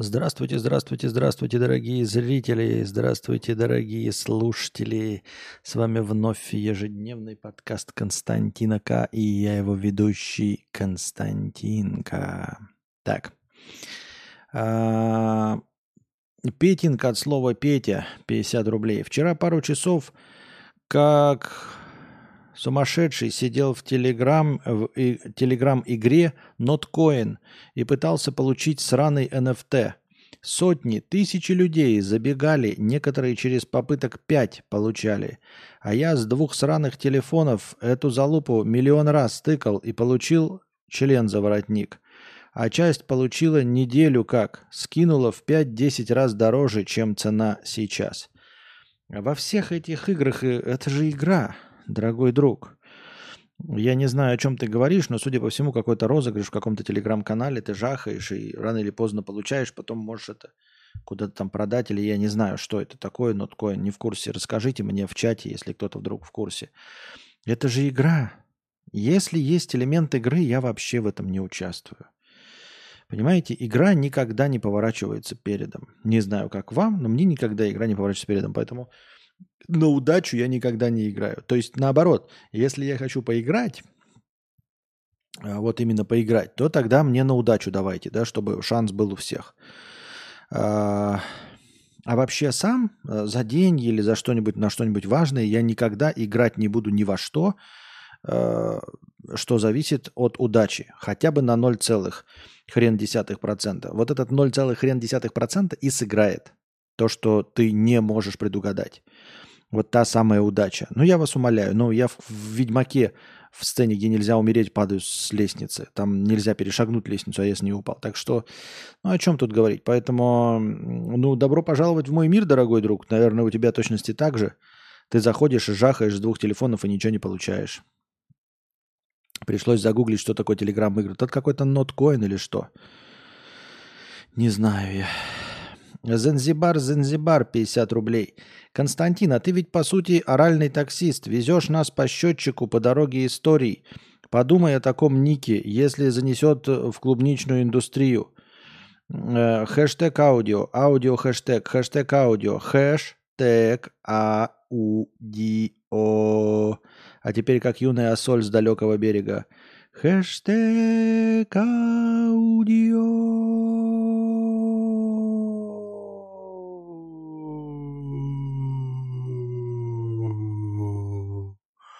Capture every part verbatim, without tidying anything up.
Здравствуйте, здравствуйте, здравствуйте, дорогие зрители, здравствуйте, дорогие слушатели. С вами вновь ежедневный подкаст Константина К. И я его ведущий Константинка. Так. А, Петинка от слова Петя, пятьдесят рублей. Вчера пару часов как сумасшедший сидел в Телеграм, в и- Телеграм-игре Notcoin и пытался получить сраный эн эф ти. Сотни, тысячи людей забегали, некоторые через попыток пять получали. А я с двух сраных телефонов эту залупу миллион раз стыкал и получил член за воротник. А часть получила неделю как, скинула в пять-десять раз дороже, чем цена сейчас. Во всех этих играх, э, это же игра, дорогой друг. Я не знаю, о чем ты говоришь, но, судя по всему, какой-то розыгрыш в каком-то телеграм-канале ты жахаешь и рано или поздно получаешь, потом можешь это куда-то там продать, или я не знаю, что это такое, ноткоин, не в курсе. Расскажите мне в чате, если кто-то вдруг в курсе. Это же игра. Если есть элемент игры, я вообще в этом не участвую. Понимаете, игра никогда не поворачивается передом. Не знаю, как вам, но мне никогда игра не поворачивается передом, поэтому на удачу я никогда не играю. То есть наоборот, если я хочу поиграть, а, вот именно поиграть, то тогда мне на удачу давайте, да, чтобы шанс был у всех. А, а вообще сам а, за деньги или за что-нибудь, на что-нибудь важное я никогда играть не буду ни во что, а, что зависит от удачи. Хотя бы на ноль целых хрен десятых процента. Вот этот ноль целых хрен десятых процента и сыграет то, что ты не можешь предугадать. Вот та самая удача. Ну, я вас умоляю. Ну, я в, в «Ведьмаке» в сцене, где нельзя умереть, падаю с лестницы. Там нельзя перешагнуть лестницу, а я с ней упал. Так что, ну, о чем тут говорить? Поэтому, ну, добро пожаловать в мой мир, дорогой друг. Наверное, у тебя точности так же. Ты заходишь и жахаешь с двух телефонов и ничего не получаешь. Пришлось загуглить, что такое телеграм-игры. Тут какой-то ноткоин или что? Не знаю я. Занзибар, Занзибар, пятьдесят рублей. Константин, а ты ведь по сути оральный таксист. Везешь нас по счетчику по дороге историй. Подумай о таком нике, если занесет в клубничную индустрию. Э, хэштег аудио, аудио хэштег, хэштег аудио, хэштег аудио. А теперь как юная соль с далекого берега. Хэштег аудио.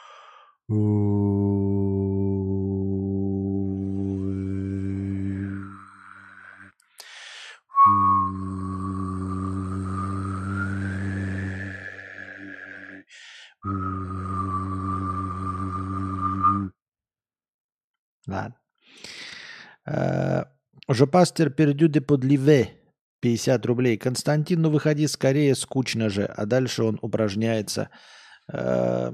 Ладно. Э, Je passe perdu de podlive. пятьдесят рублей. Константин, ну выходи скорее, скучно же. А дальше он упражняется э,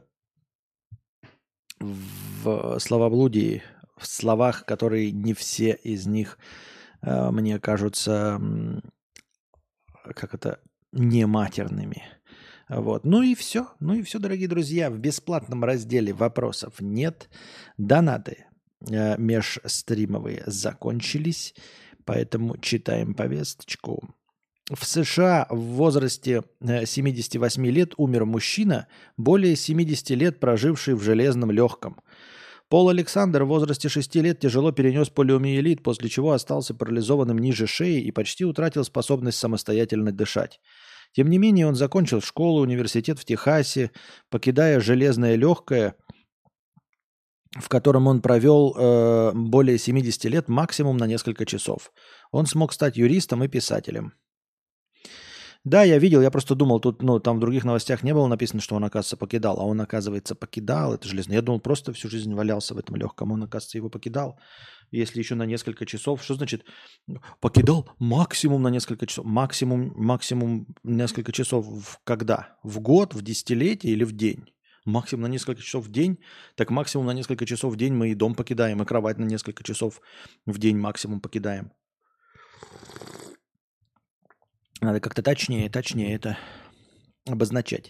в словоблудии, в словах, которые не все из них э, мне кажутся, м, как это, не матерными. Вот. Ну и все. Ну и все, дорогие друзья. В бесплатном разделе вопросов нет. Донаты э, межстримовые закончились, поэтому читаем повесточку. В США в возрасте э, семидесяти восьми лет умер мужчина, более семидесяти лет проживший в железном легком. Пол Александр в возрасте шести лет тяжело перенес полиомиелит, после чего остался парализованным ниже шеи и почти утратил способность самостоятельно дышать. Тем не менее, он закончил школу, университет в Техасе, покидая железное легкое, в котором он провел э, более семидесяти лет, максимум на несколько часов. Он смог стать юристом и писателем. Да, я видел, я просто думал, тут, ну, там в других новостях не было написано, что он, оказывается, покидал, а он, оказывается, покидал это железное. Я думал, просто всю жизнь валялся в этом легком, он, оказывается, его покидал. Если еще на несколько часов, что значит покидал максимум на несколько часов? Максимум, максимум несколько часов в когда? В год, в десятилетие или в день? Максимум на несколько часов в день, так максимум на несколько часов в день мы и дом покидаем, и кровать на несколько часов в день максимум покидаем. Надо как-то точнее, точнее это обозначать.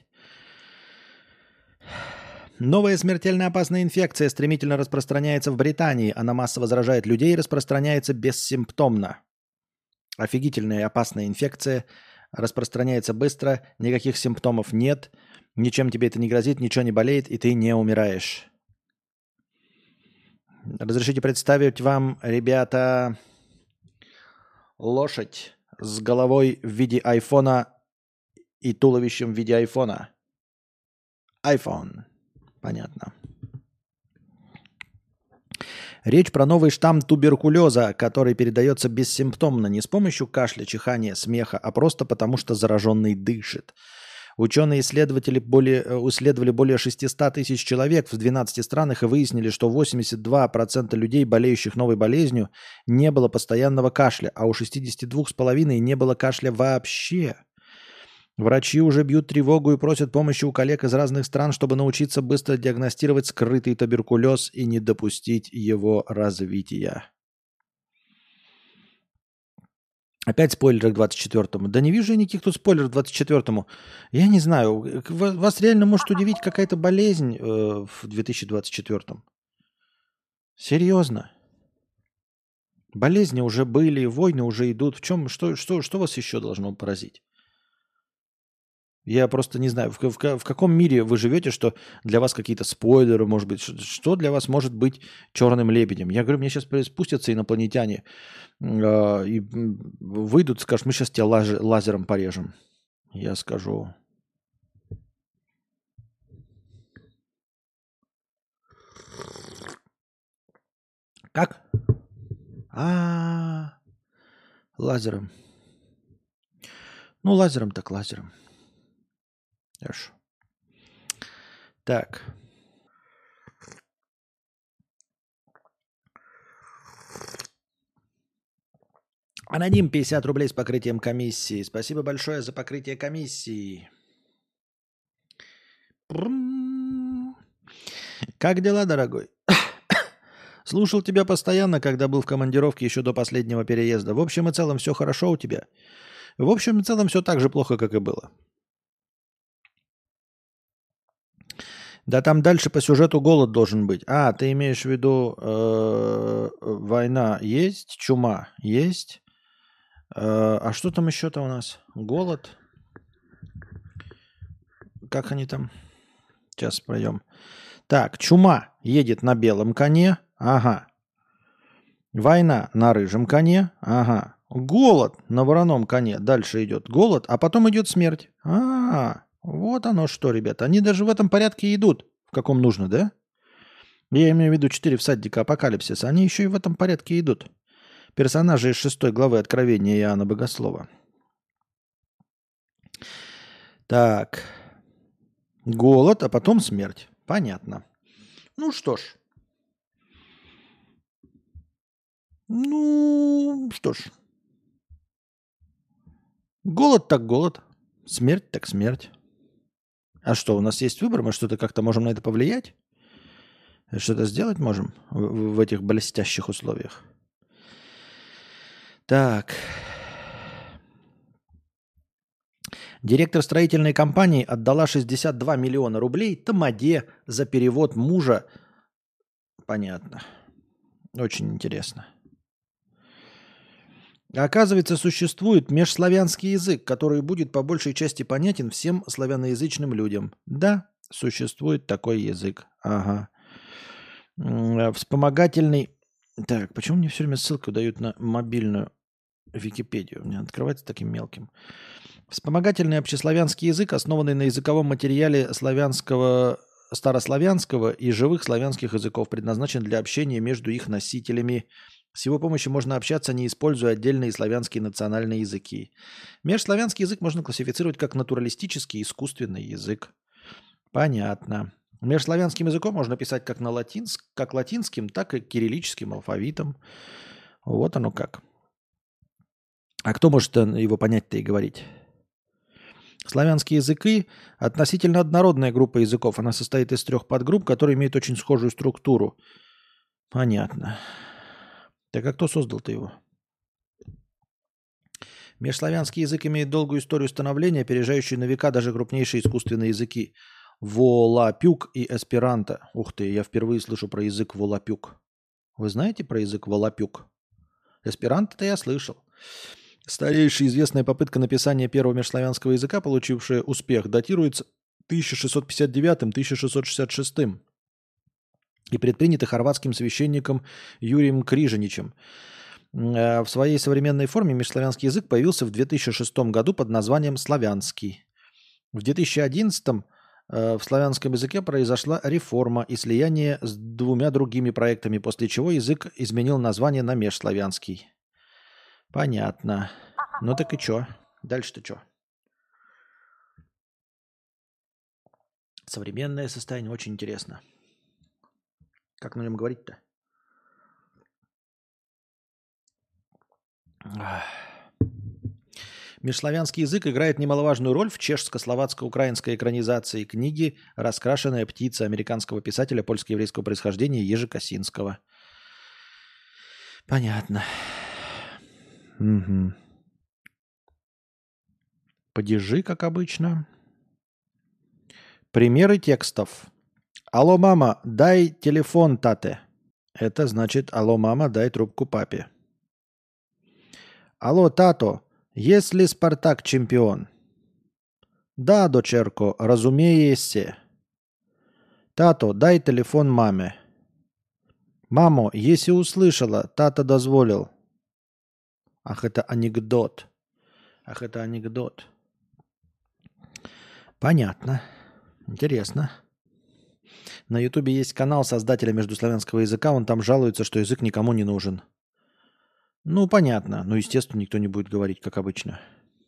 Новая смертельно опасная инфекция стремительно распространяется в Британии. Она массово заражает людей и распространяется бессимптомно. Офигительная и опасная инфекция. Распространяется быстро, никаких симптомов нет. Ничем тебе это не грозит, ничего не болеет, и ты не умираешь. Разрешите представить вам, ребята, лошадь с головой в виде айфона и туловищем в виде айфона. iPhone. Понятно. Речь про новый штамм туберкулеза, который передается бессимптомно, не с помощью кашля, чихания, смеха, а просто потому, что зараженный дышит. Ученые-исследователи более, исследовали более шестьсот тысяч человек в двенадцати странах и выяснили, что восемьдесят два процента людей, болеющих новой болезнью, не было постоянного кашля, а у шестьдесят два целых пять десятых процента не было кашля вообще. Врачи уже бьют тревогу и просят помощи у коллег из разных стран, чтобы научиться быстро диагностировать скрытый туберкулез и не допустить его развития. Опять спойлеры к двадцать четвёртому. Да не вижу я никаких тут спойлеров к двадцать четвёртому. Я не знаю, вас реально может удивить какая-то болезнь э, в две тысячи двадцать четвёртом? Серьезно? Болезни уже были, войны уже идут. В чем, что, что, что вас еще должно поразить? Я просто не знаю, в, в, в каком мире вы живете, что для вас какие-то спойлеры, может быть, что для вас может быть черным лебедем. Я говорю, мне сейчас спустятся инопланетяне э, и выйдут, скажут, мы сейчас тебя лаз, лазером порежем. Я скажу... Как? А, лазером. Ну, лазером так лазером. Хорошо. Так. Аноним пятьдесят рублей с покрытием комиссии. Спасибо большое за покрытие комиссии. Как дела, дорогой? Слушал тебя постоянно, когда был в командировке еще до последнего переезда. В общем и целом все хорошо у тебя. В общем и целом все так же плохо, как и было. Да там дальше по сюжету голод должен быть. А, ты имеешь в виду э, война есть, чума есть. Э, а что там еще-то у нас? Голод. Как они там? Сейчас пройдем. Так, чума едет на белом коне. Ага. Война на рыжем коне. Ага. Голод на вороном коне. Дальше идет голод, а потом идет смерть. А, вот оно что, ребята. Они даже в этом порядке идут, в каком нужно, да? Я имею в виду четыре всадника апокалипсиса. Они еще и в этом порядке идут. Персонажи из шестой главы Откровения Иоанна Богослова. Так. Голод, а потом смерть. Понятно. Ну что ж. Ну, что ж. Голод так голод. Смерть так смерть. А что, у нас есть выбор? Мы что-то как-то можем на это повлиять? Что-то сделать можем в, в этих блестящих условиях? Так. Директор строительной компании отдала шестьдесят два миллиона рублей Тамаде за перевод мужа. Понятно. Очень интересно. Оказывается, существует межславянский язык, который будет по большей части понятен всем славяноязычным людям. Да, существует такой язык. Ага. Вспомогательный... Так, почему мне все время ссылку дают на мобильную Википедию? У меня открывается таким мелким. Вспомогательный общеславянский язык, основанный на языковом материале славянского, старославянского и живых славянских языков, предназначен для общения между их носителями. С его помощью можно общаться, не используя отдельные славянские национальные языки. Межславянский язык можно классифицировать как натуралистический искусственный язык. Понятно. Межславянским языком можно писать как, на латинск, как латинским, так и кириллическим алфавитом. Вот оно как. А кто может его понять-то и говорить? Славянские языки – относительно однородная группа языков. Она состоит из трех подгрупп, которые имеют очень схожую структуру. Понятно. Так а кто создал-то его? Межславянский язык имеет долгую историю становления, опережающую на века даже крупнейшие искусственные языки. Волапюк и эсперанто. Ух ты, я впервые слышу про язык волапюк. Вы знаете про язык волапюк? Эсперанто-то я слышал. Старейшая известная попытка написания первого межславянского языка, получившая успех, датируется тысяча шестьсот пятьдесят девятым — тысяча шестьсот шестьдесят шестым и предпринята хорватским священником Юрием Крижаничем. В своей современной форме межславянский язык появился в две тысячи шестом году под названием славянский. В две тысячи одиннадцатом в славянском языке произошла реформа и слияние с двумя другими проектами, после чего язык изменил название на межславянский. Понятно. Ну так и чё? Дальше-то чё? Современное состояние очень интересно. Как на нем говорить-то? Межславянский язык играет немаловажную роль в чешско-словацко-украинской экранизации книги «Раскрашенная птица» американского писателя польско-еврейского происхождения Ежи Косинского. Понятно. Угу. Падежи, как обычно. Примеры текстов. Алло, мама, дай телефон тате. Это значит, алло, мама, дай трубку папе. Алло, тато, есть ли Спартак чемпион? Да, дочерко, разумеется. Тато, дай телефон маме. Мамо, если услышала, тата дозволил. Ах, это анекдот. Ах, это анекдот. Понятно. Интересно. На Ютубе есть канал создателя междуславянского языка. Он там жалуется, что язык никому не нужен. Ну, понятно. Ну, естественно, никто не будет говорить, как обычно.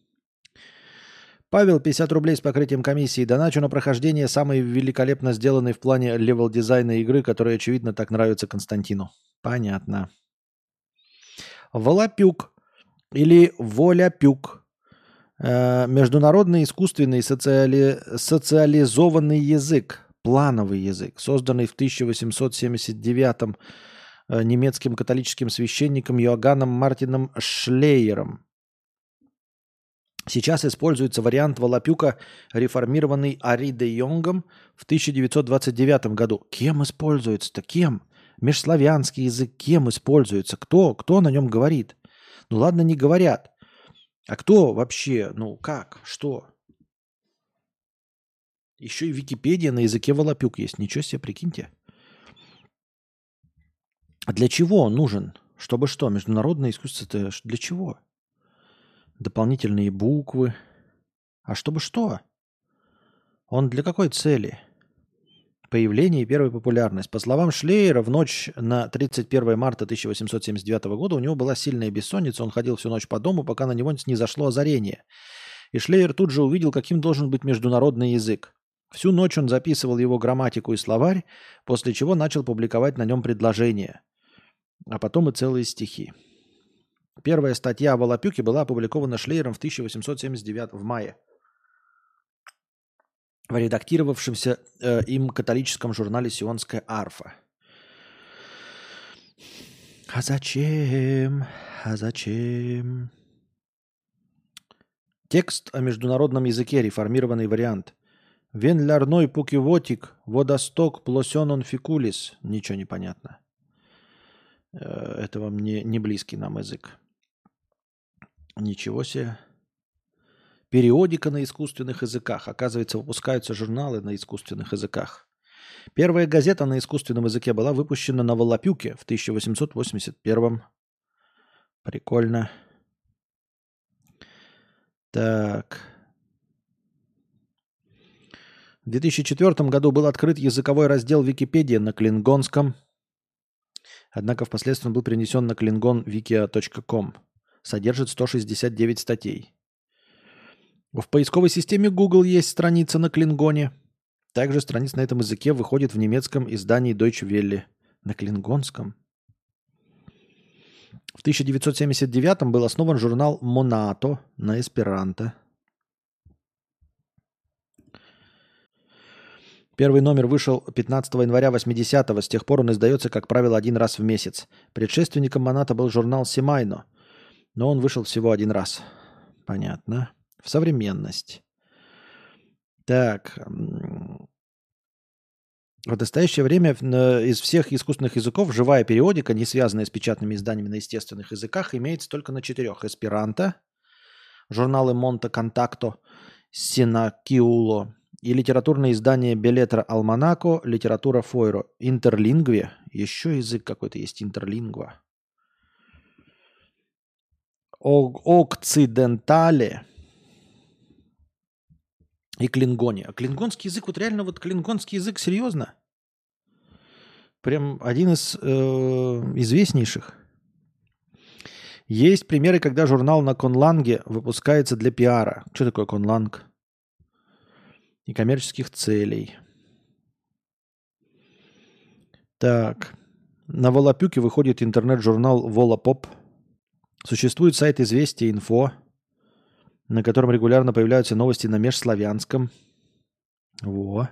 Павел, пятьдесят рублей с покрытием комиссии. Доначу на прохождение самой великолепно сделанной в плане левел-дизайна игры, которая, очевидно, так нравится Константину. Понятно. Волопюк или Воляпюк. Международный искусственный социали... социализованный язык, плановый язык, созданный в тысяча восемьсот семьдесят девятом немецким католическим священником Йоганном Мартином Шлейером. Сейчас используется вариант Волопюка, реформированный Ари де Йонгом в тысяча девятьсот двадцать девятом году. Кем используется-то? Кем? Межславянский язык кем используется? Кто? Кто на нем говорит? Ну ладно, не говорят. А кто вообще? Ну как? Что? Еще и Википедия на языке Волопюк есть. Ничего себе, прикиньте. А для чего он нужен? Чтобы что? Международное искусство для чего? Дополнительные буквы. А чтобы что? Он для какой цели? Появление и первая популярность. По словам Шлейера, в ночь на тридцать первое марта тысяча восемьсот семьдесят девятого года у него была сильная бессонница. Он ходил всю ночь по дому, пока на него не зашло озарение. И Шлейер тут же увидел, каким должен быть международный язык. Всю ночь он записывал его грамматику и словарь, после чего начал публиковать на нем предложения, а потом и целые стихи. Первая статья о Волопюке была опубликована Шлейером в тысяча восемьсот семьдесят девятом в мае в редактировавшемся э, им католическом журнале «Сионская арфа». А зачем? А зачем? Текст о международном языке, реформированный вариант. Вен лярной пукивотик, водосток плосенон фикулис. Ничего не понятно. Это вам не, не близкий нам язык. Ничего себе. Периодика на искусственных языках. Оказывается, выпускаются журналы на искусственных языках. Первая газета на искусственном языке была выпущена на Волопюке в тысяча восемьсот восемьдесят первом. Прикольно. Так. В две тысячи четвёртом году был открыт языковой раздел Википедии на клингонском. Однако впоследствии он был перенесен на клингон викиа точка ком. Содержит сто шестьдесят девять статей. В поисковой системе Google есть страница на клингоне. Также страница на этом языке выходит в немецком издании Deutsche Welle. На клингонском. В тысяча девятьсот семьдесят девятом был основан журнал «Монато» на эсперанто. Первый номер вышел пятнадцатого января восьмидесятого. С тех пор он издается, как правило, один раз в месяц. Предшественником «Монато» был журнал «Семайно», но он вышел всего один раз. Понятно. В современность. Так. В настоящее время из всех искусственных языков живая периодика, не связанная с печатными изданиями на естественных языках, имеется только на четырех. Эсперанто, журналы Монте Контакто, Синакиуло и литературное издание Белетра Алманако, литература Фойро, Интерлингве, еще язык какой-то есть, Интерлингва, Окцидентале и Клингоне. А клингонский язык, вот реально вот клингонский язык, серьезно? Прям один из э, известнейших. Есть примеры, когда журнал на конланге выпускается для пиара. Что такое конланг? И коммерческих целей. Так. На Волопюке выходит интернет-журнал Волопоп. Существует сайт Известия Инфо, на котором регулярно появляются новости на межславянском. Во.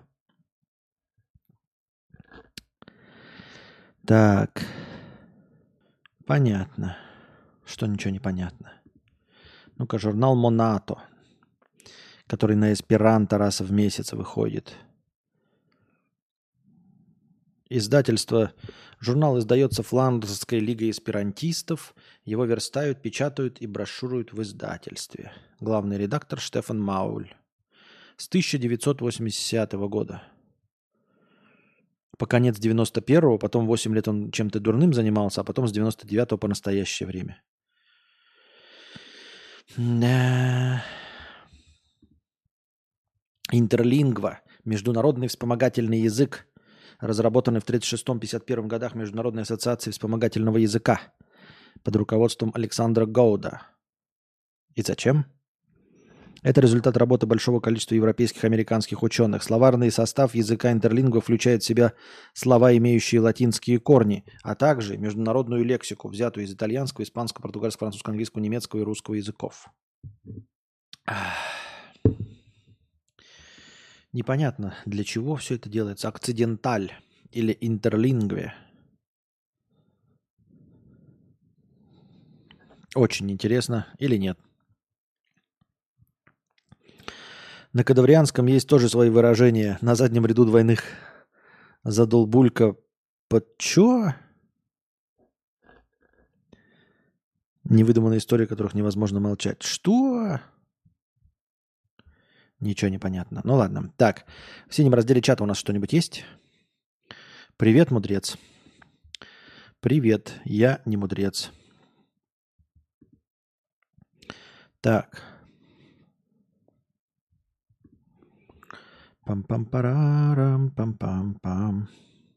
Так. Понятно. Что ничего не понятно. Ну-ка, журнал Монато, который на эсперанто раз в месяц выходит. Издательство. Журнал издается Фландрской лигой эсперантистов. Его верстают, печатают и брошюруют в издательстве. Главный редактор Штефан Мауль. С тысяча девятьсот восьмидесятого года. По конец девяносто первого, потом восемь лет он чем-то дурным занимался, а потом с девяносто девятого по настоящее время. Да. Интерлингва. Международный вспомогательный язык, разработанный в тридцать шестом — пятьдесят первом годах Международной ассоциацией вспомогательного языка под руководством Александра Гоуда. И зачем? Это результат работы большого количества европейских и американских ученых. Словарный состав языка интерлингва включает в себя слова, имеющие латинские корни, а также международную лексику, взятую из итальянского, испанского, португальского, французского, английского, немецкого и русского языков. Непонятно, для чего все это делается. Окциденталь или интерлингве. Очень интересно или нет. На кадаврианском есть тоже свои выражения. На заднем ряду двойных задолбулька под чё? Невыдуманные истории, о которых невозможно молчать. Что? Ничего не понятно. Ну ладно. Так, в синем разделе чата у нас что-нибудь есть? Привет, мудрец. Привет, я не мудрец. Так. Пам-пам-парарам, пам-пам-пам.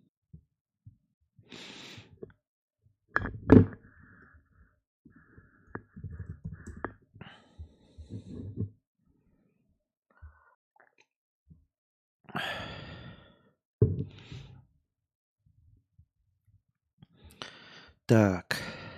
Так.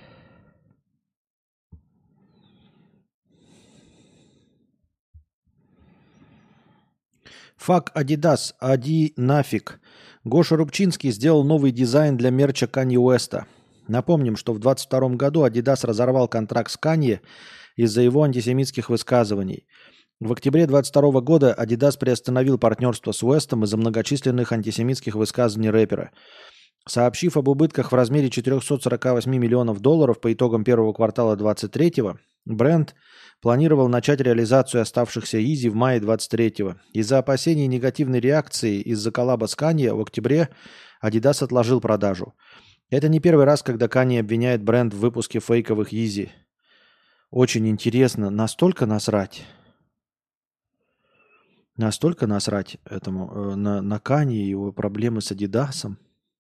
Фак Адидас, ади нафиг. Гоша Рубчинский сделал новый дизайн для мерча Канье Уэста. Напомним, что в двадцать втором году Адидас разорвал контракт с Канье из-за его антисемитских высказываний. В октябре двадцать второго года Адидас приостановил партнерство с Уэстом из-за многочисленных антисемитских высказываний рэпера. Сообщив об убытках в размере четыреста сорок восемь миллионов долларов по итогам первого квартала двадцать третьего, бренд планировал начать реализацию оставшихся Yeezy в мае двадцать третьего. Из-за опасений негативной реакции из-за коллаба с Канье в октябре Adidas отложил продажу. Это не первый раз, когда Канье обвиняет бренд в выпуске фейковых Yeezy. Очень интересно, настолько насрать, настолько насрать этому, на, на Канье и его проблемы с Адидасом.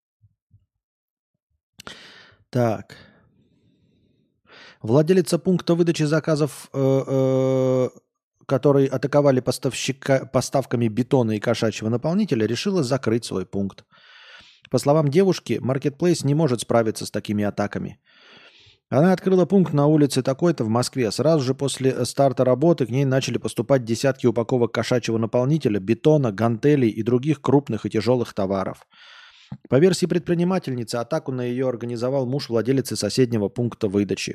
Так. Владелица пункта выдачи заказов, э, э, которые атаковали поставщика, поставками бетона и кошачьего наполнителя, решила закрыть свой пункт. По словам девушки, Marketplace не может справиться с такими атаками. Она открыла пункт на улице такой-то в Москве. Сразу же после старта работы к ней начали поступать десятки упаковок кошачьего наполнителя, бетона, гантелей и других крупных и тяжелых товаров. По версии предпринимательницы, атаку на ее организовал муж владелицы соседнего пункта выдачи.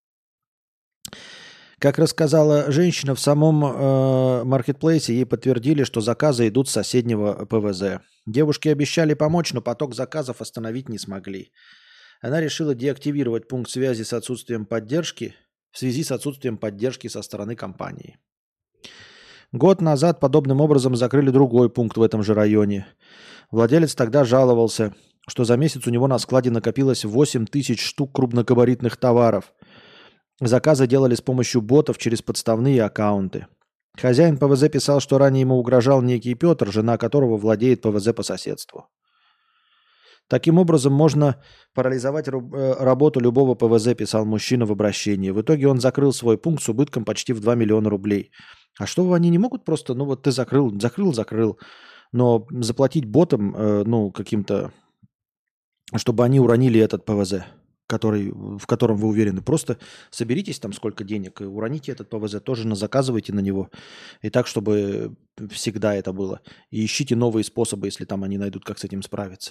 Как рассказала женщина, в самом э, маркетплейсе ей подтвердили, что заказы идут с соседнего ПВЗ. Девушки обещали помочь, но поток заказов остановить не смогли. Она решила деактивировать пункт связи с отсутствием поддержки в связи с отсутствием поддержки со стороны компании. Год назад подобным образом закрыли другой пункт в этом же районе. Владелец тогда жаловался, что за месяц у него на складе накопилось восемь тысяч штук крупногабаритных товаров. Заказы делали с помощью ботов через подставные аккаунты. Хозяин ПВЗ писал, что ранее ему угрожал некий Петр, жена которого владеет ПВЗ по соседству. Таким образом, можно парализовать работу любого ПВЗ, писал мужчина в обращении. В итоге он закрыл свой пункт с убытком почти в два миллиона рублей. А что они не могут просто, ну вот ты закрыл, закрыл, закрыл, но заплатить ботам, э, ну, каким-то, чтобы они уронили этот ПВЗ, который, в котором вы уверены. Просто соберитесь там сколько денег и уроните этот ПВЗ, тоже на, заказывайте на него. И так, чтобы всегда это было. И ищите новые способы, если там они найдут, как с этим справиться.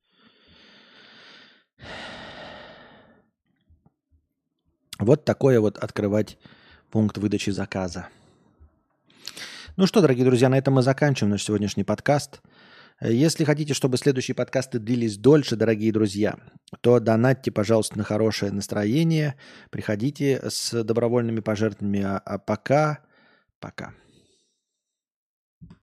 Вот такое вот открывать пункт выдачи заказа. Ну что, дорогие друзья, на этом мы заканчиваем наш сегодняшний подкаст. Если хотите, чтобы следующие подкасты длились дольше, дорогие друзья, то донатьте, пожалуйста, на хорошее настроение. Приходите с добровольными пожертвованиями. А пока, пока.